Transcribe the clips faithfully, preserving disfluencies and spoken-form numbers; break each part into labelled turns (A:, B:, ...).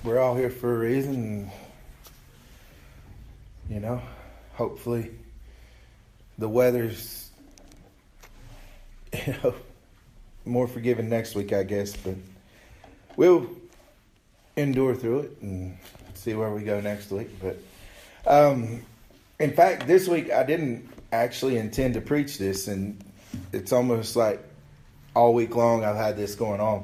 A: we're all here for a reason. You know, hopefully the weather's, you know, more forgiving next week, I guess. But we'll endure through it and see where we go next week. But um, in fact, this week I didn't actually intend to preach this, and it's almost like all week long I've had this going on.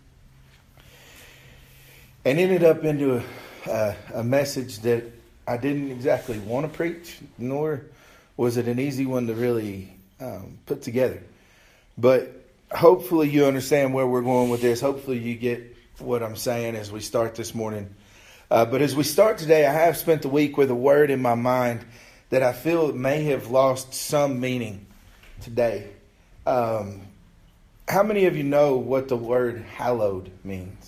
A: And ended up into a, uh, a message that I didn't exactly want to preach, nor was it an easy one to really um, put together. But hopefully you understand where we're going with this. Hopefully you get what I'm saying as we start this morning. Uh, but as we start today, I have spent the week with a word in my mind that I feel may have lost some meaning today. Um, how many of you know what the word hallowed means?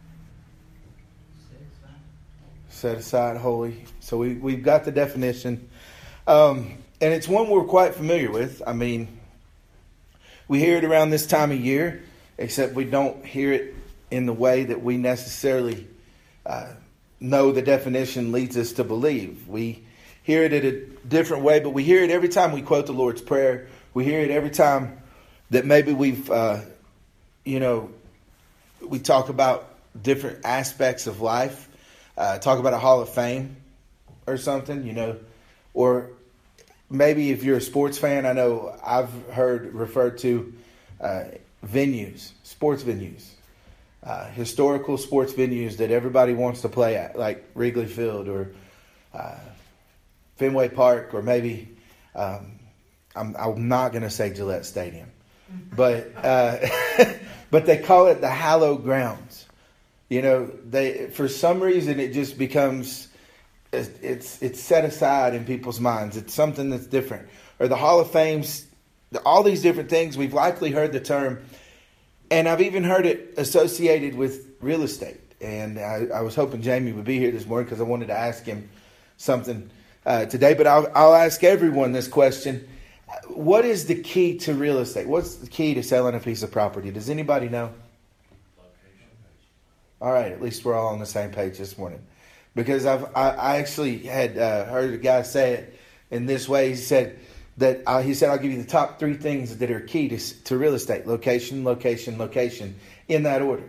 A: Set aside, holy. So we, we've got the definition. Um, and it's one we're quite familiar with. I mean, we hear it around this time of year, except we don't hear it in the way that we necessarily uh, know the definition leads us to believe. We hear it in a different way, but we hear it every time we quote the Lord's Prayer. We hear it every time that maybe we've, uh, you know, we talk about different aspects of life. Uh, talk about a Hall of Fame or something, you know, or maybe if you're a sports fan, I know I've heard referred to uh, venues, sports venues, uh, historical sports venues that everybody wants to play at, like Wrigley Field or uh, Fenway Park, or maybe um, I'm, I'm not going to say Gillette Stadium, but uh, but they call it the hallowed grounds. You know, they for some reason it just becomes it's it's set aside in people's minds. It's something that's different. Or the Hall of Fames, all these different things. We've likely heard the term, and I've even heard it associated with real estate. And I, I was hoping Jamie would be here this morning because I wanted to ask him something uh, today. But I'll I'll ask everyone this question: what is the key to real estate? What's the key to selling a piece of property? Does anybody know? All right, at least we're all on the same page this morning. Because I've I, I actually had uh, heard a guy say it in this way. He said that uh, he said I'll give you the top three things that are key to to real estate: location, location, location, in that order.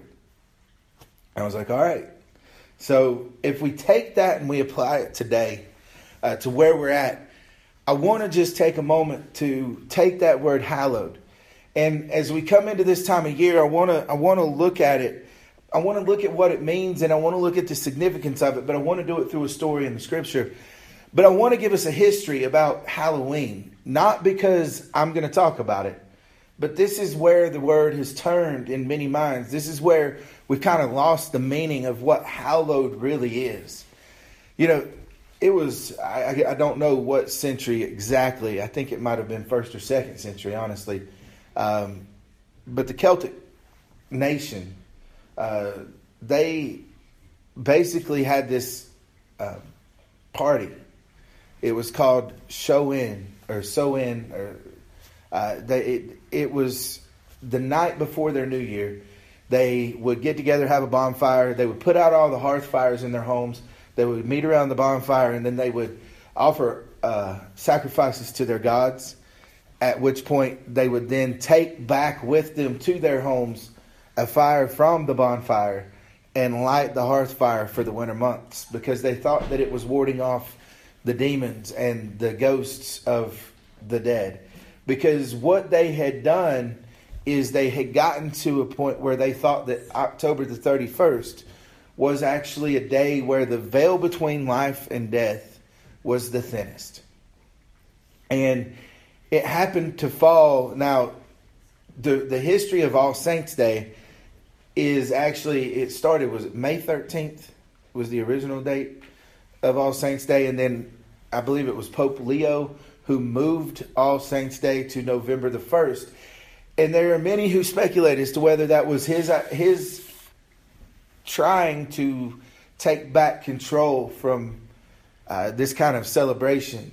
A: I was like, all right. So if we take that and we apply it today uh, to where we're at, I want to just take a moment to take that word hallowed, and as we come into this time of year, I want to I want to look at it. I want to look at what it means, and I want to look at the significance of it, but I want to do it through a story in the scripture. But I want to give us a history about Halloween, not because I'm going to talk about it, but this is where the word has turned in many minds. This is where we've kind of lost the meaning of what hallowed really is. You know, it was, I, I don't know what century exactly. I think it might have been first or second century, honestly. Um, but the Celtic nation, Uh, they basically had this uh, party. It was called Show-in or Sow-in. Or uh, they, it, it was the night before their New Year. They would get together, have a bonfire. They would put out all the hearth fires in their homes. They would meet around the bonfire, and then they would offer uh, sacrifices to their gods. At which point they would then take back with them to their homes a fire from the bonfire and light the hearth fire for the winter months, because they thought that it was warding off the demons and the ghosts of the dead. Because what they had done is they had gotten to a point where they thought that October the thirty-first was actually a day where the veil between life and death was the thinnest. And it happened to fall. Now, the, the history of All Saints Day is actually, it started, was it May thirteenth was the original date of All Saints Day. And then I believe it was Pope Leo who moved All Saints Day to November the first. And there are many who speculate as to whether that was his his trying to take back control from uh, this kind of celebration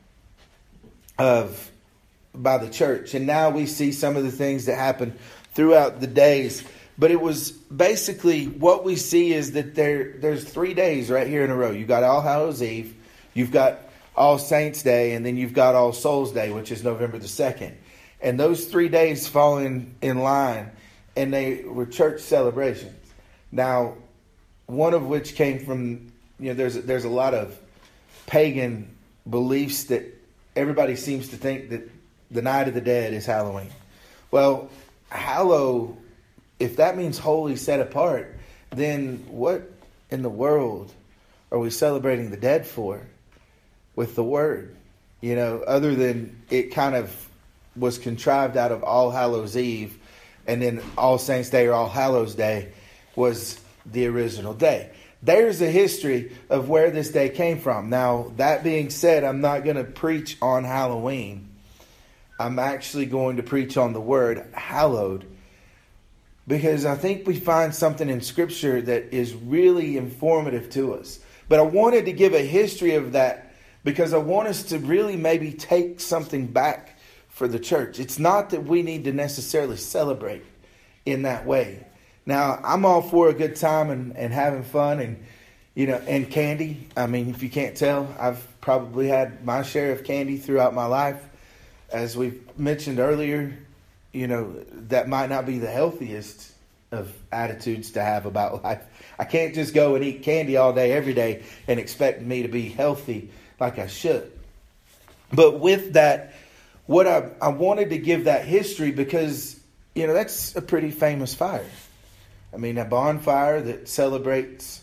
A: of by the church. And now we see some of the things that happen throughout the days. But it was basically what we see is that there there's three days right here in a row. You've got All Hallows Eve, you've got All Saints Day, and then you've got All Souls Day, which is November the second. And those three days fall in, in line, and they were church celebrations. Now, one of which came from, you know, there's there's a lot of pagan beliefs that everybody seems to think that the Night of the Dead is Halloween. Well, Hallow, if that means holy, set apart, then what in the world are we celebrating the dead for with the word? You know, other than it kind of was contrived out of All Hallows Eve, and then All Saints Day or All Hallows Day was the original day. There's a history of where this day came from. Now, that being said, I'm not going to preach on Halloween. I'm actually going to preach on the word hallowed, because I think we find something in Scripture that is really informative to us. But I wanted to give a history of that because I want us to really maybe take something back for the church. It's not that we need to necessarily celebrate in that way. Now, I'm all for a good time and, and having fun and, you know, and candy. I mean, if you can't tell, I've probably had my share of candy throughout my life. As we've mentioned earlier, you know, that might not be the healthiest of attitudes to have about life. I can't just go and eat candy all day, every day, and expect me to be healthy like I should. But with that, what I, I wanted to give that history because, you know, that's a pretty famous fire. I mean, a bonfire that celebrates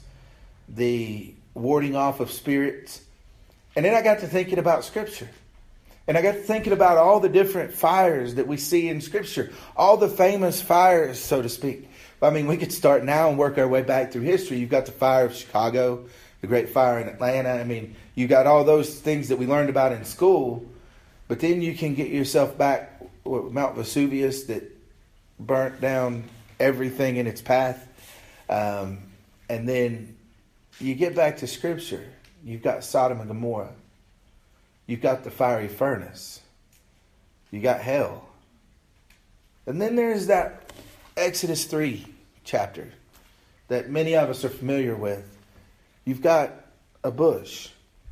A: the warding off of spirits. And then I got to thinking about Scripture. And I got to thinking about all the different fires that we see in Scripture. All the famous fires, so to speak. I mean, we could start now and work our way back through history. You've got the fire of Chicago, the Great Fire in Atlanta. I mean, you got all those things that we learned about in school. But then you can get yourself back with Mount Vesuvius that burnt down everything in its path. Um, and then you get back to Scripture. You've got Sodom and Gomorrah. You've got the fiery furnace. You got hell. And then there's that Exodus three chapter that many of us are familiar with. You've got a bush.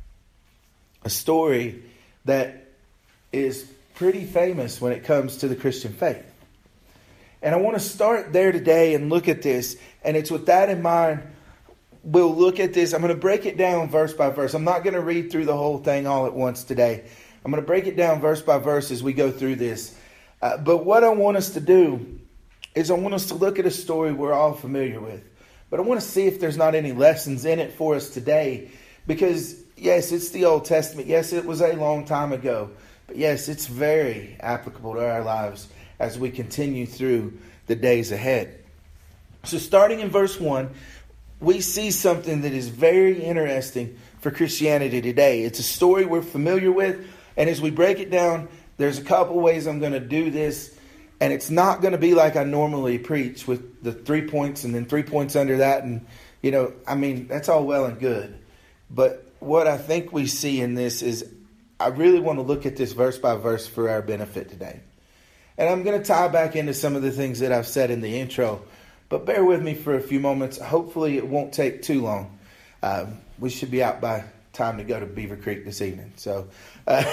A: A story that is pretty famous when it comes to the Christian faith. And I want to start there today and look at this. And it's with that in mind, we'll look at this. I'm going to break it down verse by verse. I'm not going to read through the whole thing all at once today. I'm going to break it down verse by verse as we go through this. Uh, but what I want us to do is I want us to look at a story we're all familiar with. But I want to see if there's not any lessons in it for us today. Because, yes, it's the Old Testament. Yes, it was a long time ago. But yes, it's very applicable to our lives as we continue through the days ahead. So starting in verse one, we see something that is very interesting for Christianity today. It's a story we're familiar with. And as we break it down, there's a couple ways I'm going to do this. And it's not going to be like I normally preach with the three points and then three points under that. And, you know, I mean, that's all well and good. But what I think we see in this is I really want to look at this verse by verse for our benefit today. And I'm going to tie back into some of the things that I've said in the intro. But bear with me for a few moments. Hopefully it won't take too long. Um, we should be out by time to go to Beaver Creek this evening. So, uh,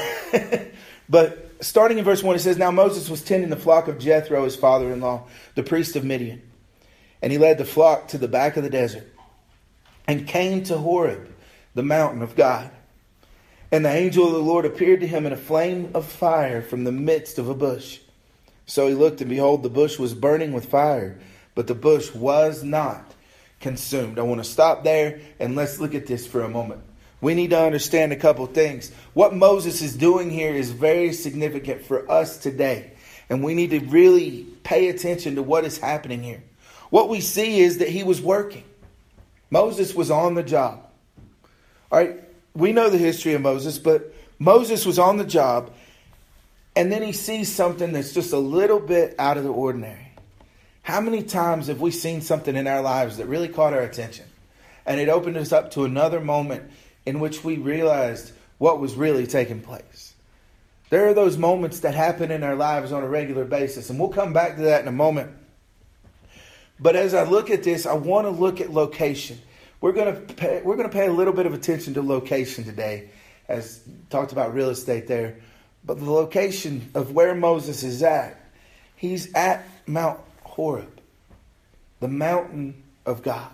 A: but starting in verse one, it says, Now Moses was tending the flock of Jethro, his father-in-law, the priest of Midian. And he led the flock to the back of the desert and came to Horeb, the mountain of God. And the angel of the Lord appeared to him in a flame of fire from the midst of a bush. So he looked, and behold, the bush was burning with fire, but the bush was not consumed. I want to stop there, and let's look at this for a moment. We need to understand a couple things. What Moses is doing here is very significant for us today. And we need to really pay attention to what is happening here. What we see is that he was working. Moses was on the job. All right. We know the history of Moses, but Moses was on the job, and then he sees something that's just a little bit out of the ordinary. How many times have we seen something in our lives that really caught our attention, and it opened us up to another moment in which we realized what was really taking place? There are those moments that happen in our lives on a regular basis, and we'll come back to that in a moment. But as I look at this, I want to look at location. We're going to pay, we're going to pay a little bit of attention to location today, as talked about real estate there. But the location of where Moses is at, he's at Mount Horeb, the mountain of God.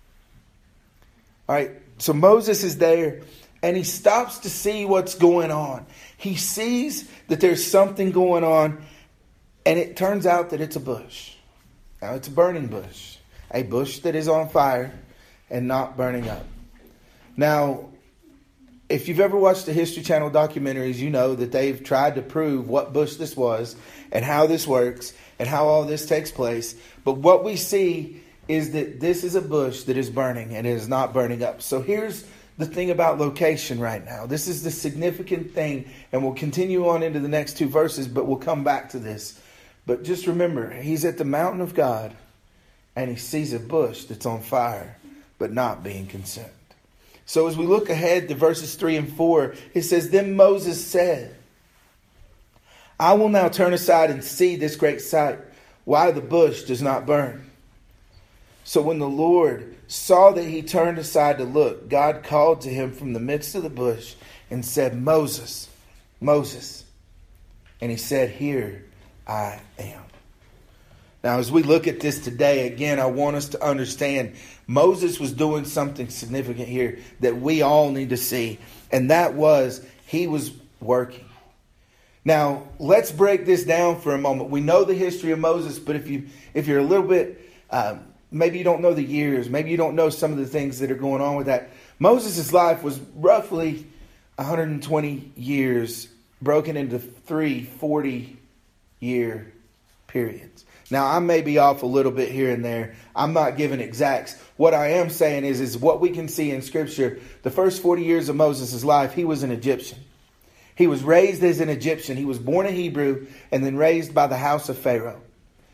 A: All right, so Moses is there, and he stops to see what's going on. He sees that there's something going on, and it turns out that it's a bush. Now, it's a burning bush, a bush that is on fire and not burning up. Now, if you've ever watched the History Channel documentaries, you know that they've tried to prove what bush this was and how this works and how all this takes place. But what we see is that this is a bush that is burning and it is not burning up. So here's the thing about location right now. This is the significant thing, and we'll continue on into the next two verses, but we'll come back to this. But just remember, he's at the mountain of God, and he sees a bush that's on fire, but not being consumed. So as we look ahead to verses three and four, it says, Then Moses said, I will now turn aside and see this great sight, why the bush does not burn. So when the Lord saw that he turned aside to look, God called to him from the midst of the bush and said, Moses, Moses. And he said, Here I am. Now, as we look at this today, again, I want us to understand Moses was doing something significant here that we all need to see. And that was, he was working. Now, let's break this down for a moment. We know the history of Moses, but if, you, if you're a little bit, um, maybe you don't know the years, maybe you don't know some of the things that are going on with that. Moses' life was roughly one hundred twenty years, broken into three forty-year periods. Now, I may be off a little bit here and there. I'm not giving exacts. What I am saying is, is what we can see in Scripture. The first forty years of Moses' life, he was an Egyptian. He was raised as an Egyptian. He was born a Hebrew and then raised by the house of Pharaoh.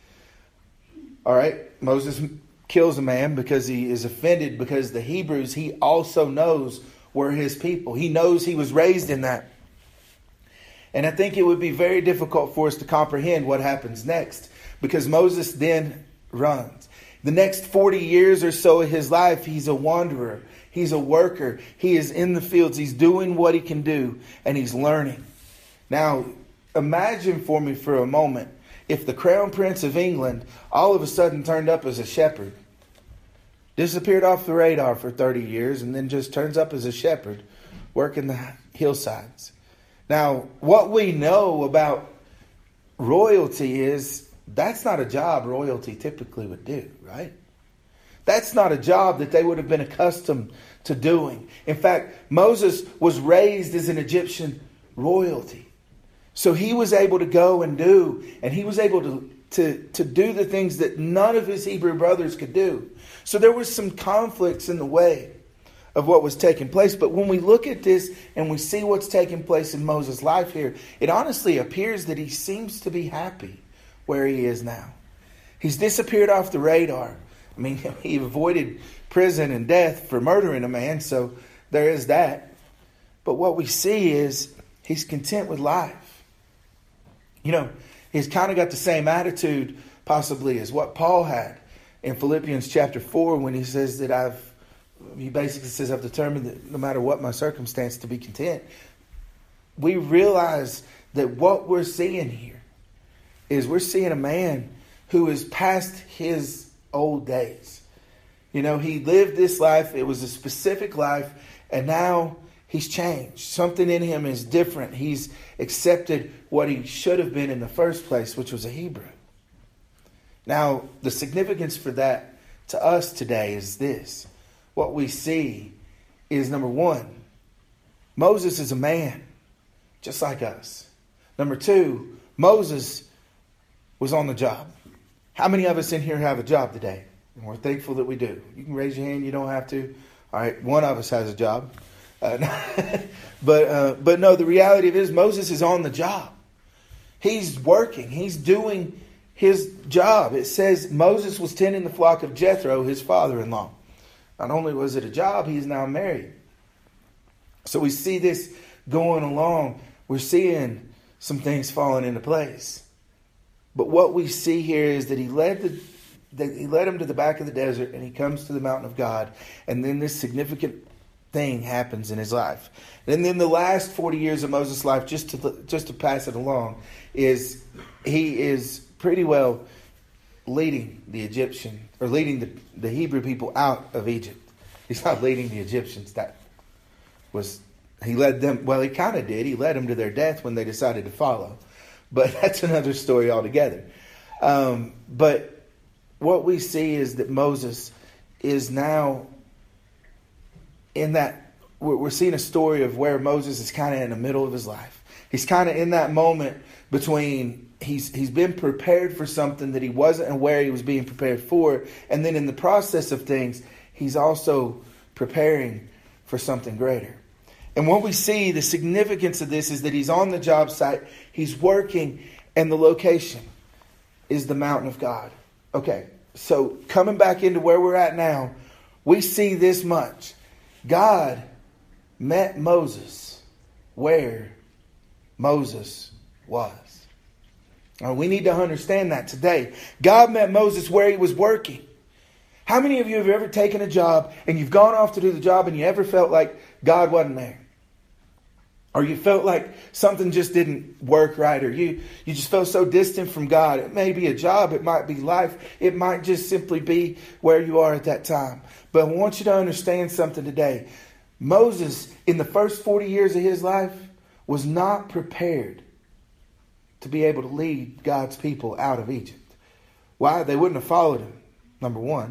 A: All right, Moses kills a man because he is offended because the Hebrews he also knows were his people. He knows he was raised in that. And I think it would be very difficult for us to comprehend what happens next, because Moses then runs. The next forty years or so of his life, he's a wanderer. He's a worker. He is in the fields. He's doing what he can do, and he's learning. Now, imagine for me for a moment if the Crown Prince of England all of a sudden turned up as a shepherd, disappeared off the radar for thirty years, and then just turns up as a shepherd working the hillsides. Now, what we know about royalty is that's not a job royalty typically would do, right? That's not a job that they would have been accustomed to doing. In fact, Moses was raised as an Egyptian royalty. So he was able to go and do, and he was able to, to, to do the things that none of his Hebrew brothers could do. So there was some conflicts in the way of what was taking place. But when we look at this and we see what's taking place in Moses' life here, it honestly appears that he seems to be happy where he is now. He's disappeared off the radar. I mean, he avoided prison and death for murdering a man, so there is that. But what we see is he's content with life. You know, he's kind of got the same attitude possibly as what Paul had in Philippians chapter four when he says that I've, he basically says I've determined that no matter what my circumstance to be content. We realize that what we're seeing here is we're seeing a man who is past his old days. You know, he lived this life. It was a specific life. And now he's changed. Something in him is different. He's accepted what he should have been in the first place, which was a Hebrew. Now, the significance for that to us today is this. What we see is, number one, Moses is a man, just like us. Number two, Moses was on the job. How many of us in here have a job today? And we're thankful that we do. You can raise your hand. You don't have to. All right, one of us has a job. Uh, but uh, but no, the reality of it is Moses is on the job. He's working. He's doing his job. It says Moses was tending the flock of Jethro, his father-in-law. Not only was it a job, he's now married. So we see this going along. We're seeing some things falling into place. But what we see here is that he led the they, he led him to the back of the desert, and he comes to the mountain of God. And then this significant thing happens in his life. And then the last forty years of Moses' life, just to just to pass it along, is he is pretty well leading the Egyptian, or leading the, the Hebrew people out of Egypt. He's not leading the Egyptians. That was, he led them, well, he kind of did. He led them to their death when they decided to follow. But that's another story altogether. Um, but what we see is that Moses is now in that, we're seeing a story of where Moses is kind of in the middle of his life. He's kind of in that moment between, he's he's been prepared for something that he wasn't aware he was being prepared for. And then in the process of things, he's also preparing for something greater. And what we see, the significance of this is that he's on the job site, he's working, and the location is the mountain of God. Okay, so coming back into where we're at now, we see this much. God met Moses where Moses was. Now, we need to understand that today. God met Moses where he was working. How many of you have ever taken a job and you've gone off to do the job and you ever felt like God wasn't there? Or you felt like something just didn't work right, or you, you just felt so distant from God. It may be a job, it might be life, it might just simply be where you are at that time. But I want you to understand something today. Moses, in the first forty years of his life, was not prepared to be able to lead God's people out of Egypt. Why? They wouldn't have followed him, number one.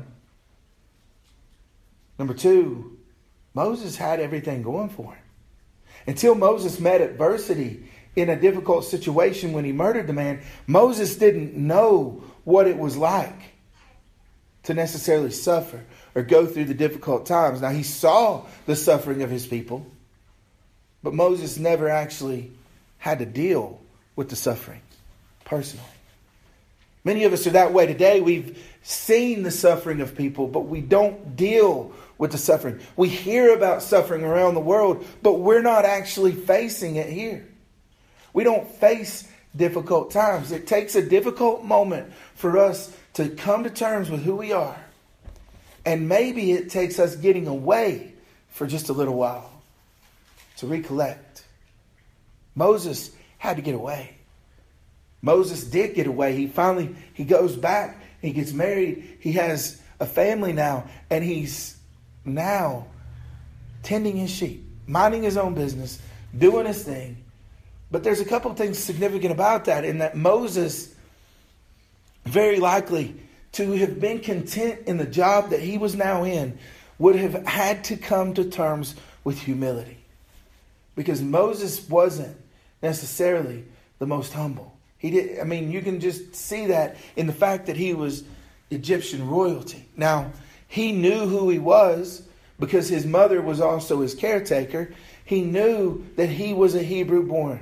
A: Number two, Moses had everything going for him. Until Moses met adversity in a difficult situation when he murdered the man, Moses didn't know what it was like to necessarily suffer or go through the difficult times. Now, he saw the suffering of his people, but Moses never actually had to deal with the suffering personally. Many of us are that way today. We've seen the suffering of people, but we don't deal with the suffering. We hear about suffering around the world, but we're not actually facing it here. We don't face difficult times. It takes a difficult moment for us to come to terms with who we are. And maybe it takes us getting away for just a little while to recollect. Moses had to get away. Moses did get away. He finally, he goes back, he gets married, he has a family now, and he's now tending his sheep, minding his own business, doing his thing. But there's a couple of things significant about that, in that Moses, very likely to have been content in the job that he was now in, would have had to come to terms with humility. Because Moses wasn't necessarily the most humble. He did. I mean, you can just see that in the fact that he was Egyptian royalty. Now, he knew who he was because his mother was also his caretaker. He knew that he was a Hebrew born.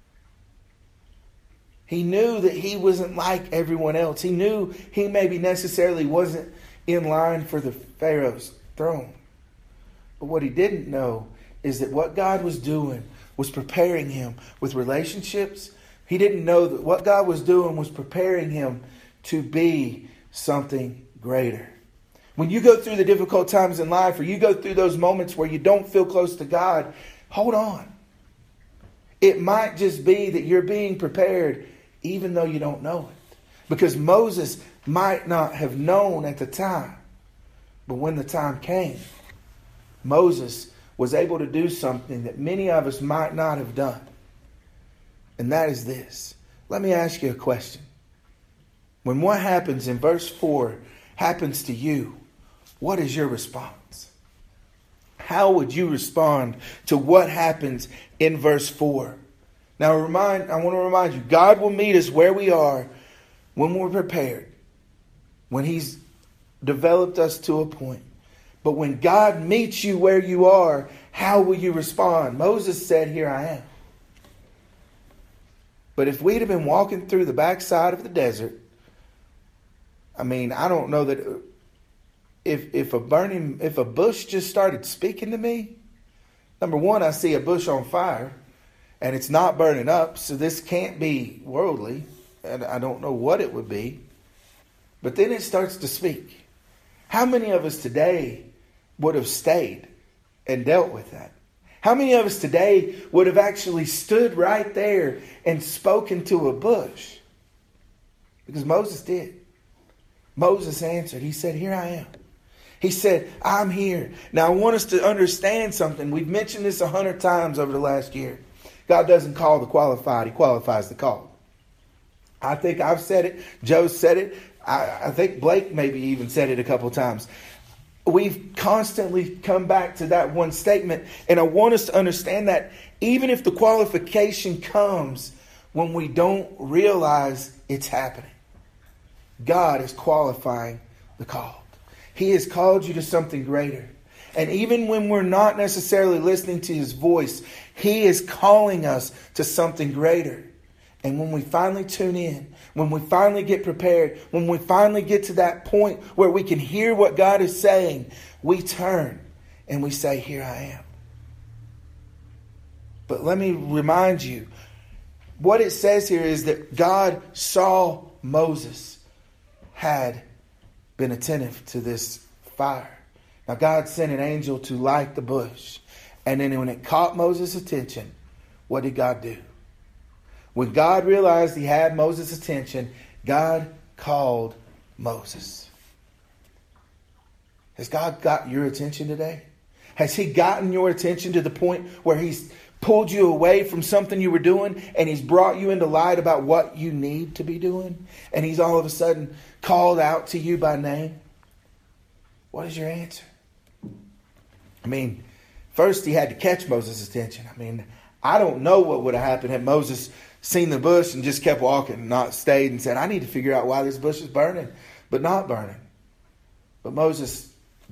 A: He knew that he wasn't like everyone else. He knew he maybe necessarily wasn't in line for the Pharaoh's throne. But what he didn't know is that what God was doing was preparing him with relationships. He didn't know that what God was doing was preparing him to be something greater. When you go through the difficult times in life, or you go through those moments where you don't feel close to God, hold on. It might just be that you're being prepared even though you don't know it. Because Moses might not have known at the time. But when the time came, Moses was able to do something that many of us might not have done. And that is this. Let me ask you a question. When what happens in verse four happens to you, what is your response? How would you respond to what happens in verse four? Now, remind, I want to remind you, God will meet us where we are when we're prepared, when He's developed us to a point. But when God meets you where you are, how will you respond? Moses said, "Here I am." But if we'd have been walking through the backside of the desert, I mean, I don't know that if if a burning if a bush just started speaking to me, number one, I see a bush on fire and it's not burning up, so this can't be worldly, and I don't know what it would be. But then it starts to speak. How many of us today would have stayed and dealt with that? How many of us today would have actually stood right there and spoken to a bush? Because Moses did. Moses answered. He said, here I am. He said, I'm here. Now I want us to understand something. We've mentioned this a hundred times over the last year. God doesn't call the qualified. He qualifies the called. I think I've said it. Joe said it. I, I think Blake maybe even said it a couple times. We've constantly come back to that one statement. And I want us to understand that even if the qualification comes when we don't realize it's happening, God is qualifying the called. He has called you to something greater. And even when we're not necessarily listening to His voice, He is calling us to something greater. And when we finally tune in, when we finally get prepared, when we finally get to that point where we can hear what God is saying, we turn and we say, here I am. But let me remind you, what it says here is that God saw Moses had been attentive to this fire. Now God sent an angel to light the bush. And then when it caught Moses' attention, what did God do? When God realized He had Moses' attention, God called Moses. Has God got your attention today? Has He gotten your attention to the point where He's pulled you away from something you were doing and He's brought you into light about what you need to be doing? And He's all of a sudden called out to you by name? What is your answer? I mean, first He had to catch Moses' attention. I mean, I don't know what would have happened had Moses seen the bush and just kept walking and not stayed and said, I need to figure out why this bush is burning, but not burning. But Moses,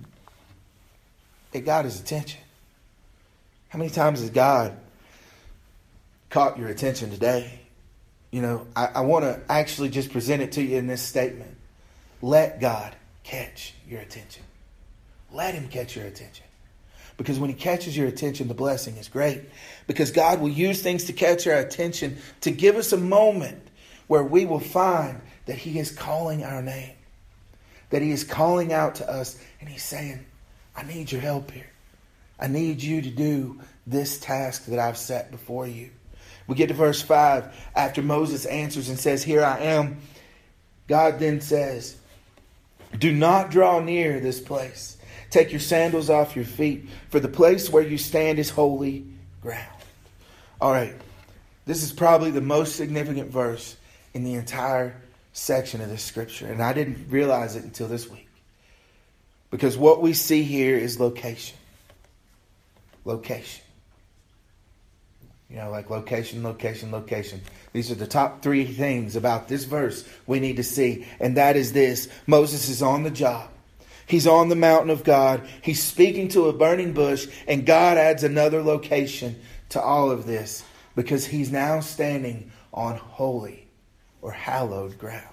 A: it got his attention. How many times has God caught your attention today? You know, I, I want to actually just present it to you in this statement. Let God catch your attention. Let Him catch your attention. Because when He catches your attention, the blessing is great. Because God will use things to catch our attention to give us a moment where we will find that He is calling our name. That He is calling out to us and He's saying, I need your help here. I need you to do this task that I've set before you. We get to verse five. After Moses answers and says, here I am, God then says, do not draw near this place. Take your sandals off your feet, for the place where you stand is holy ground. All right. This is probably the most significant verse in the entire section of this scripture. And I didn't realize it until this week. Because what we see here is location. Location. You know, like location, location, location. These are the top three things about this verse we need to see. And that is this. Moses is on the job. He's on the mountain of God. He's speaking to a burning bush. And God adds another location to all of this. Because he's now standing on holy or hallowed ground.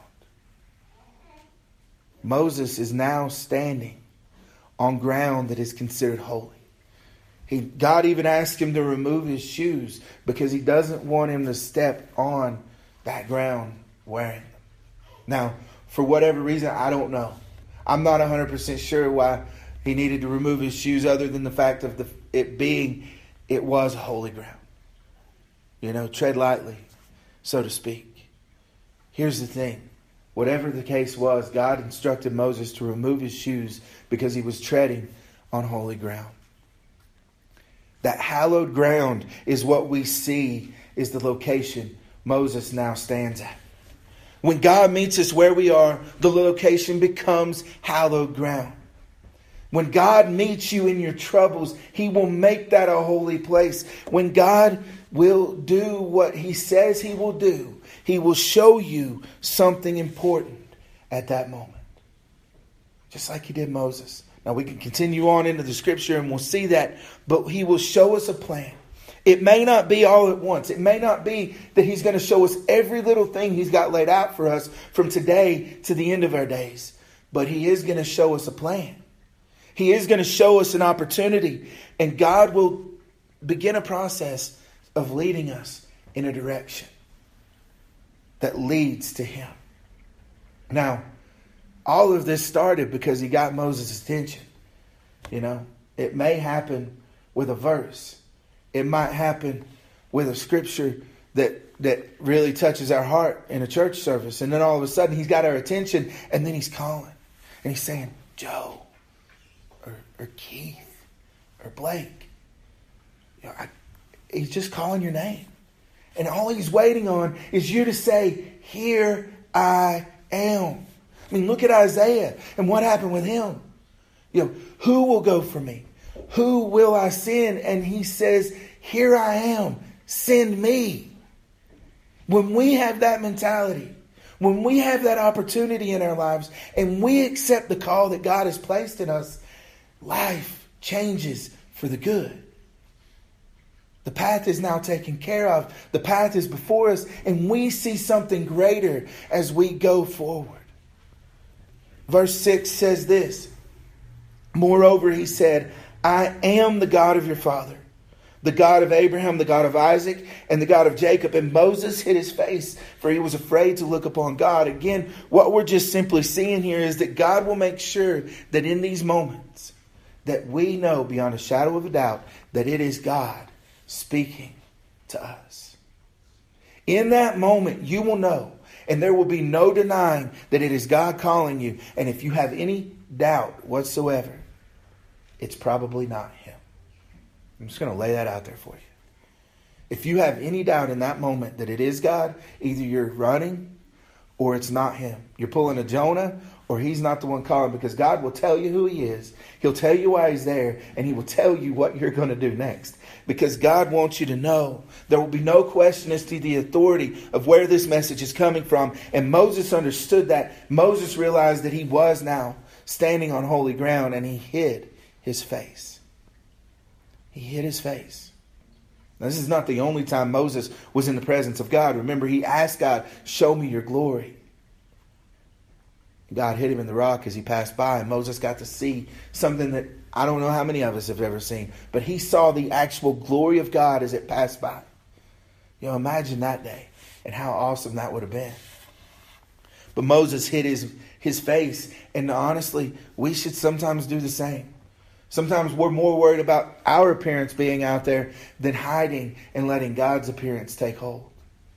A: Moses is now standing on ground that is considered holy. He, God even asked him to remove his shoes because He doesn't want him to step on that ground wearing them. Now, for whatever reason, I don't know. I'm not one hundred percent sure why he needed to remove his shoes other than the fact of the, it being, it was holy ground. You know, tread lightly, so to speak. Here's the thing. Whatever the case was, God instructed Moses to remove his shoes because he was treading on holy ground. That hallowed ground is what we see is the location Moses now stands at. When God meets us where we are, the location becomes hallowed ground. When God meets you in your troubles, He will make that a holy place. When God will do what He says He will do, He will show you something important at that moment. Just like He did Moses. Now we can continue on into the scripture and we'll see that, but He will show us a plan. It may not be all at once. It may not be that He's going to show us every little thing He's got laid out for us from today to the end of our days. But He is going to show us a plan. He is going to show us an opportunity. And God will begin a process of leading us in a direction that leads to Him. Now, all of this started because he got Moses' attention. You know, it may happen with a verse. It might happen with a scripture that that really touches our heart in a church service. And then all of a sudden he's got our attention, and then he's calling. And he's saying, Joe, or, or Keith, or Blake. You know, I, he's just calling your name. And all he's waiting on is you to say, here I am. I mean, look at Isaiah and what happened with him. You know, who will go for me? Who will I send? And he says, here I am. Send me. When we have that mentality, when we have that opportunity in our lives, and we accept the call that God has placed in us, life changes for the good. The path is now taken care of. The path is before us, and we see something greater as we go forward. Verse six says this, moreover, he said, I am the God of your father, the God of Abraham, the God of Isaac, and the God of Jacob. And Moses hid his face, for he was afraid to look upon God. Again, what we're just simply seeing here is that God will make sure that in these moments that we know beyond a shadow of a doubt that it is God speaking to us. In that moment, you will know, and there will be no denying that it is God calling you. And if you have any doubt whatsoever, it's probably not Him. I'm just going to lay that out there for you. If you have any doubt in that moment that it is God, either you're running or it's not Him. You're pulling a Jonah, or He's not the one calling, because God will tell you who He is. He'll tell you why He's there, and He will tell you what you're going to do next. Because God wants you to know. There will be no question as to the authority of where this message is coming from. And Moses understood that. Moses realized that he was now standing on holy ground, and he hid his face. He hid his face. Now, this is not the only time Moses was in the presence of God. Remember, he asked God, show me your glory. God hid him in the rock as he passed by, and Moses got to see something that I don't know how many of us have ever seen, but he saw the actual glory of God as it passed by. You know, imagine that day and how awesome that would have been. But Moses hid his, his face, and honestly, we should sometimes do the same. Sometimes we're more worried about our appearance being out there than hiding and letting God's appearance take hold.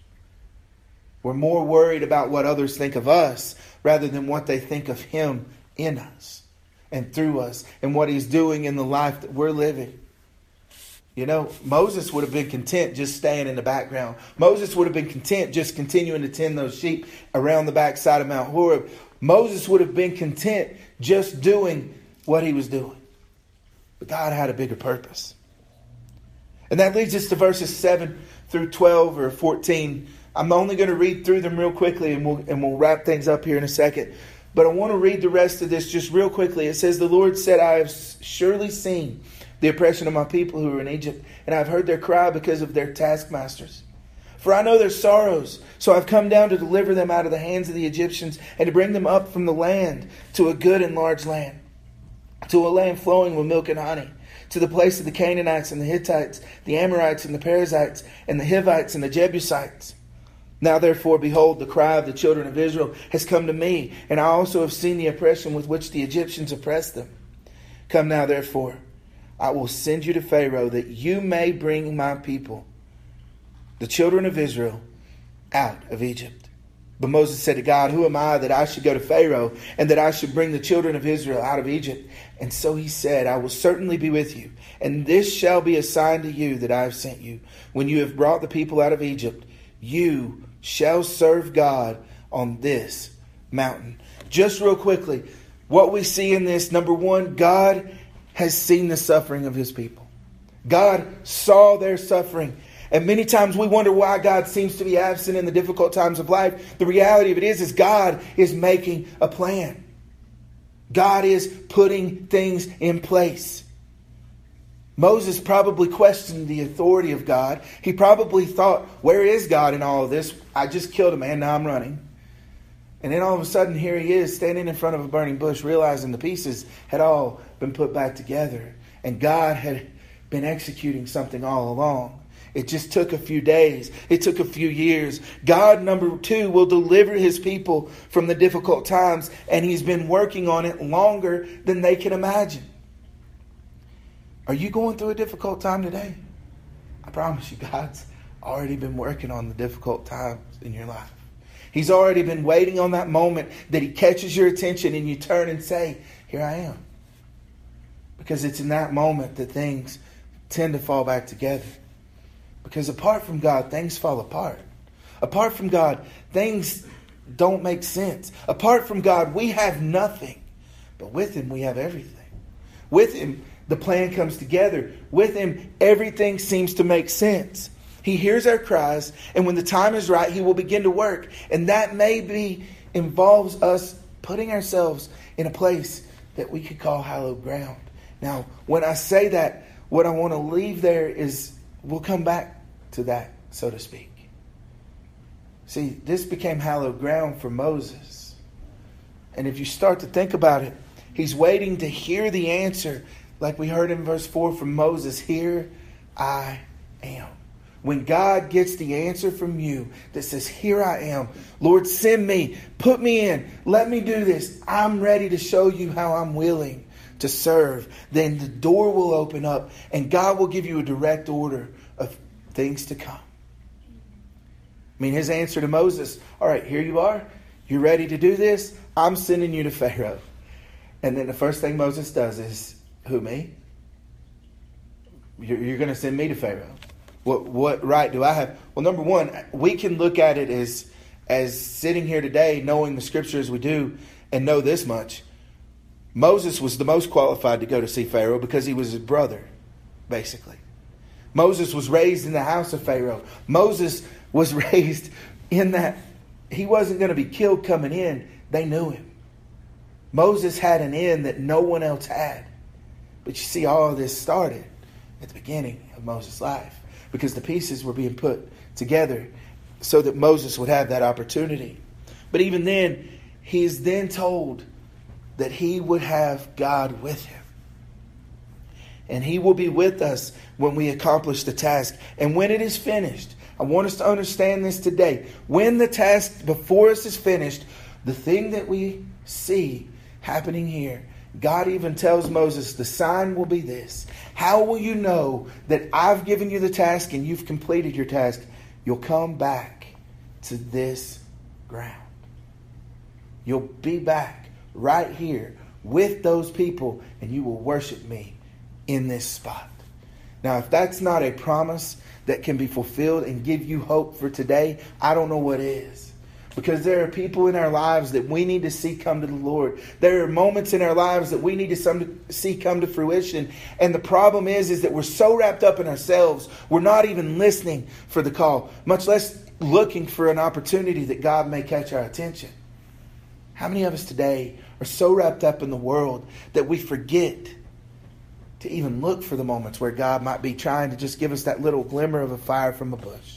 A: We're more worried about what others think of us rather than what they think of Him in us and through us and what He's doing in the life that we're living. You know, Moses would have been content just staying in the background. Moses would have been content just continuing to tend those sheep around the backside of Mount Horeb. Moses would have been content just doing what he was doing. But God had a bigger purpose. And that leads us to verses seven through twelve or fourteen. I'm only going to read through them real quickly, and we'll, and we'll wrap things up here in a second. But I want to read the rest of this just real quickly. It says, the Lord said, I have surely seen the oppression of my people who are in Egypt, and I have heard their cry because of their taskmasters. For I know their sorrows, so I've come down to deliver them out of the hands of the Egyptians and to bring them up from the land to a good and large land, to a land flowing with milk and honey, to the place of the Canaanites and the Hittites, the Amorites and the Perizzites, and the Hivites and the Jebusites. Now therefore, behold, the cry of the children of Israel has come to me, and I also have seen the oppression with which the Egyptians oppressed them. Come now therefore, I will send you to Pharaoh, that you may bring my people, the children of Israel, out of Egypt. But Moses said to God, who am I that I should go to Pharaoh, and that I should bring the children of Israel out of Egypt? And so he said, I will certainly be with you, and this shall be a sign to you that I have sent you. When you have brought the people out of Egypt, you shall serve God on this mountain. Just real quickly, what we see in this, number one, God has seen the suffering of His people. God saw their suffering. And many times we wonder why God seems to be absent in the difficult times of life. The reality of it is, is God is making a plan. God is putting things in place. Moses probably questioned the authority of God. He probably thought, where is God in all of this? I just killed a man, now I'm running. And then all of a sudden, here he is standing in front of a burning bush, realizing the pieces had all been put back together. And God had been executing something all along. It just took a few days. It took a few years. God, number two, will deliver his people from the difficult times, and he's been working on it longer than they can imagine. Are you going through a difficult time today? I promise you, God's already been working on the difficult times in your life. He's already been waiting on that moment that he catches your attention and you turn and say, here I am. Because it's in that moment that things tend to fall back together. Because apart from God, things fall apart. Apart from God, things don't make sense. Apart from God, we have nothing. But with him, we have everything. With him, the plan comes together. With him, everything seems to make sense. He hears our cries, and when the time is right, he will begin to work. And that maybe involves us putting ourselves in a place that we could call hallowed ground. Now, when I say that, what I want to leave there is, we'll come back to that, so to speak. See, this became hallowed ground for Moses. And if you start to think about it, he's waiting to hear the answer, like we heard in verse four from Moses, here I am. When God gets the answer from you that says, here I am, Lord, send me, put me in, let me do this. I'm ready to show you how I'm willing to serve. Then the door will open up and God will give you a direct order of things to come. I mean, his answer to Moses, all right, here you are. You're ready to do this. I'm sending you to Pharaoh. And then the first thing Moses does is, who, me? You're, you're going to send me to Pharaoh. What what right do I have? Well, number one, we can look at it as as sitting here today, knowing the scripture as we do, and know this much. Moses was the most qualified to go to see Pharaoh because he was his brother, basically. Moses was raised in the house of Pharaoh. Moses was raised in that he wasn't going to be killed coming in. They knew him. Moses had an in that no one else had. But you see, all of this started at the beginning of Moses' life, because the pieces were being put together so that Moses would have that opportunity. But even then, he is then told that he would have God with him. And he will be with us when we accomplish the task. And when it is finished, I want us to understand this today. When the task before us is finished, the thing that we see happening here, God even tells Moses, the sign will be this. How will you know that I've given you the task and you've completed your task? You'll come back to this ground. You'll be back right here with those people and you will worship me in this spot. Now, if that's not a promise that can be fulfilled and give you hope for today, I don't know what is. Because there are people in our lives that we need to see come to the Lord. There are moments in our lives that we need to some, see come to fruition. And the problem is, is that we're so wrapped up in ourselves, we're not even listening for the call, much less looking for an opportunity that God may catch our attention. How many of us today are so wrapped up in the world that we forget to even look for the moments where God might be trying to just give us that little glimmer of a fire from a bush?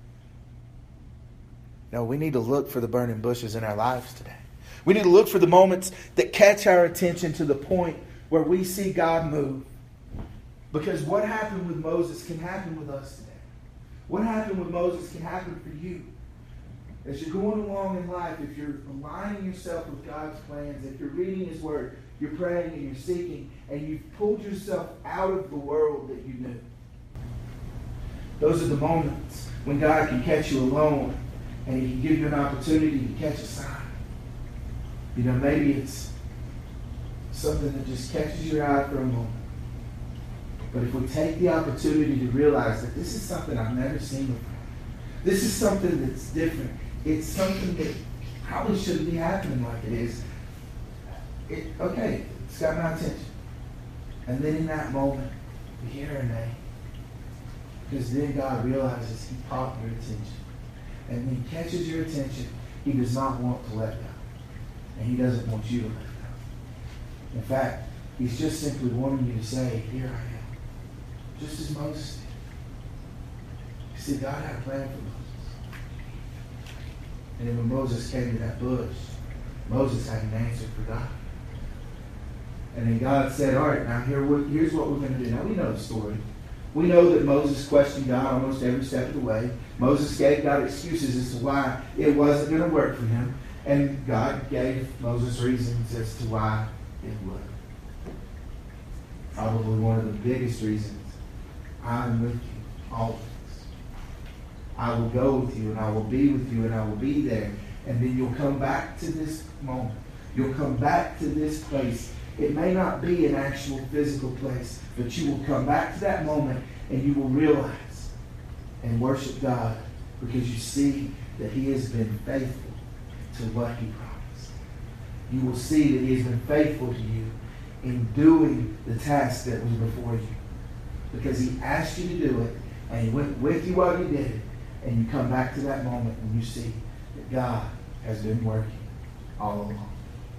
A: No, we need to look for the burning bushes in our lives today. We need to look for the moments that catch our attention to the point where we see God move. Because what happened with Moses can happen with us today. What happened with Moses can happen for you. As you're going along in life, if you're aligning yourself with God's plans, if you're reading His Word, you're praying and you're seeking, and you've pulled yourself out of the world that you knew. Those are the moments when God can catch you alone and He can give you an opportunity to catch a sign. You know, maybe it's something that just catches your eye for a moment. But if we take the opportunity to realize that this is something I've never seen before, this is something that's different, it's something that probably shouldn't be happening like it is, it, okay, it's got my attention. And then in that moment, we hear her name. Because then God realizes He caught your attention. And when He catches your attention, He does not want to let go. And He doesn't want you to let go. In fact, He's just simply wanting you to say, here I am. Just as Moses did. You see, God had a plan for Moses. And then when Moses came to that bush, Moses had an answer for God. And then God said, all right, now here, here's what we're going to do. Now we know the story. We know that Moses questioned God almost every step of the way. Moses gave God excuses as to why it wasn't going to work for him. And God gave Moses reasons as to why it would. Probably one of the biggest reasons. I'm with you always. I will go with you and I will be with you and I will be there. And then you'll come back to this moment. You'll come back to this place. It may not be an actual physical place, but you will come back to that moment and you will realize and worship God because you see that He has been faithful to what He promised. You will see that He has been faithful to you in doing the task that was before you. Because He asked you to do it and He went with you while you did it. And you come back to that moment when you see that God has been working all along.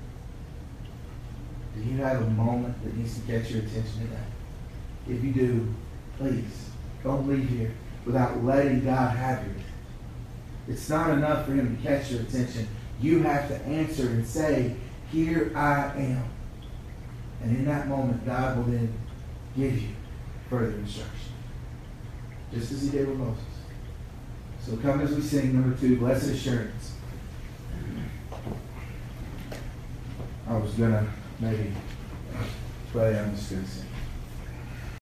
A: Do you have a moment that needs to catch your attention today? If you do, please don't leave here without letting God have you. It's not enough for Him to catch your attention. You have to answer and say, here I am. And in that moment, God will then give you further instruction. Just as He did with Moses. So come as we sing number two, Blessed Assurance. I was going to maybe pray, I'm just going to sing.